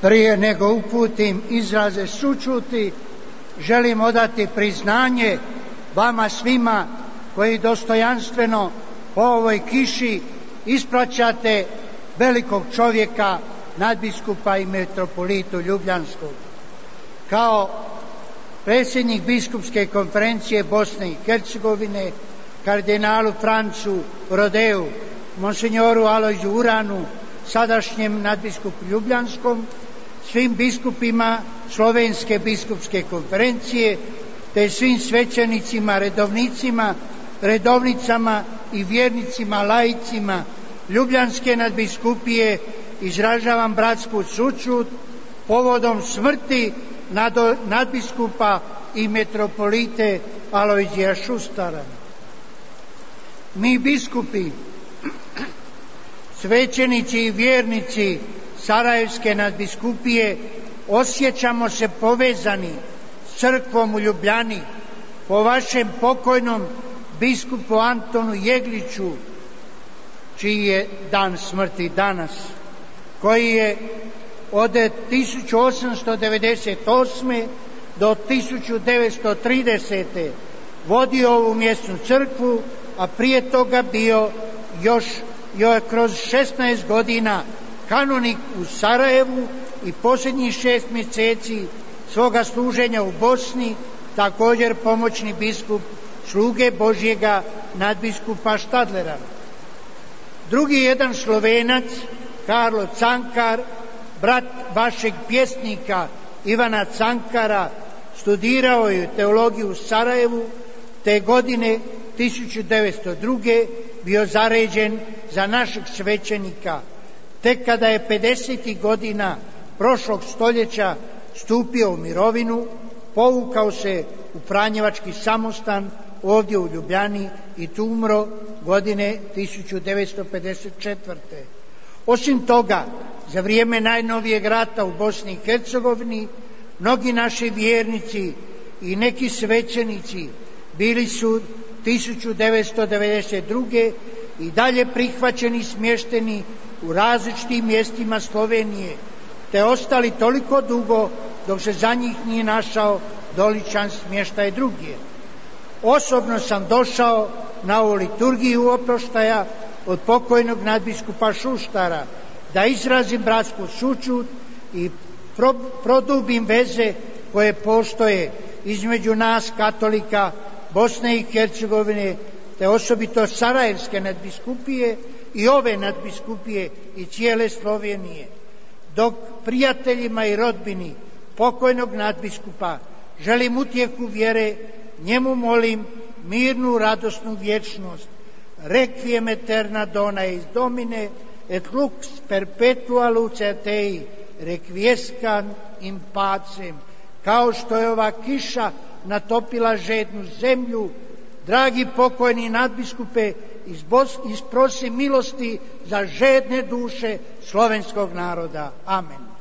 Prije nego uputim izraze sućuti, želim odati priznanje vama svima koji dostojanstveno po ovoj kiši ispraćate velikog čovjeka, nadbiskupa i metropolitu Ljubljanskog. Kao predsjednik biskupske konferencije Bosne i Hercegovine, kardinalu Francu Rodeu, monsignoru Alojzu Uranu, sadašnjem nadbiskupu Ljubljanskom, svim biskupima Slovenske biskupske konferencije, te svim svećenicima, redovnicama i vjernicima, laicima Ljubljanske nadbiskupije izražavam bratsku sućut povodom smrti nadbiskupa i metropolite Alojzija Šustara. Mi biskupi, svećenici i vjernici Sarajevske nadbiskupije osjećamo se povezani s crkvom u Ljubljani po vašem pokojnom biskupu Antonu Jegliću, čiji je dan smrti danas, koji je od 1898. do 1930. vodio ovu mjesnu crkvu, a prije toga bio još kroz 16 godina kanonik u Sarajevu i posljednjih 6 mjeseci svoga služenja u Bosni također pomoćni biskup sluge Božjega nadbiskupa Štadlera. Drugi jedan Slovenac, Karlo Cankar, brat vašeg pjesnika Ivana Cankara, studirao je teologiju u Sarajevu, te godine 1902. bio zaređen za našeg svećenika. Tek kada je 50. godina prošlog stoljeća stupio u mirovinu, povukao se u Franjevački samostan ovdje u Ljubljani i tu umro godine 1954. Osim toga, za vrijeme najnovijeg rata u Bosni i Hercegovini, mnogi naši vjernici i neki svećenici bili su 1992. i dalje prihvaćeni i smješteni u različitim mjestima Slovenije, te ostali toliko dugo dok se za njih nije našao doličan smještaj drugdje. Osobno sam došao na ovu liturgiju oproštaja od pokojnog nadbiskupa Šustara da izrazim bratsku sućut i produbim veze koje postoje između nas katolika Bosne i Hercegovine, te osobito Sarajevske nadbiskupije i ove nadbiskupije i cijele Slovenije. Dok prijateljima i rodbini pokojnog nadbiskupa želim utjehu vjere, njemu molim mirnu, radosnu vječnost. Requiem aeterna dona eis Domine, et lux perpetua luce Tei, requiescat in pacem. Kao što je ova kiša natopila žednu zemlju, dragi pokojni nadbiskupe, isprosi milosti za žedne duše slovenskog naroda. Amen.